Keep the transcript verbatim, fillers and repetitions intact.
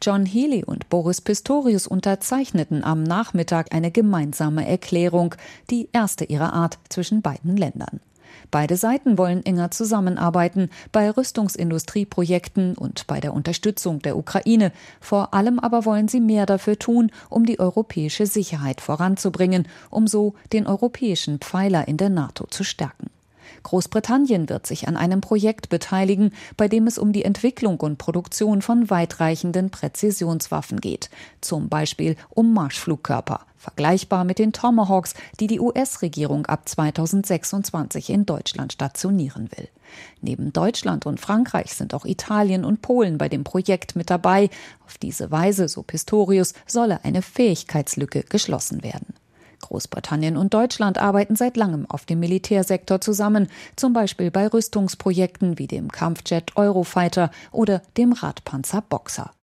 John Healey und Boris Pistorius unterzeichneten am Nachmittag eine gemeinsame Erklärung, die erste ihrer Art zwischen beiden Ländern. Beide Seiten wollen enger zusammenarbeiten bei Rüstungsindustrieprojekten und bei der Unterstützung der Ukraine. Vor allem aber wollen sie mehr dafür tun, um die europäische Sicherheit voranzubringen, um so den europäischen Pfeiler in der NATO zu stärken. Großbritannien wird sich an einem Projekt beteiligen, bei dem es um die Entwicklung und Produktion von weitreichenden Präzisionswaffen geht. Zum Beispiel um Marschflugkörper, vergleichbar mit den Tomahawks, die die U S-Regierung ab zweitausendsechsundzwanzig in Deutschland stationieren will. Neben Deutschland und Frankreich sind auch Italien und Polen bei dem Projekt mit dabei. Auf diese Weise, so Pistorius, solle eine Fähigkeitslücke geschlossen werden. Großbritannien und Deutschland arbeiten seit langem auf dem Militärsektor zusammen, zum Beispiel bei Rüstungsprojekten wie dem Kampfjet Eurofighter oder dem Radpanzer Boxer.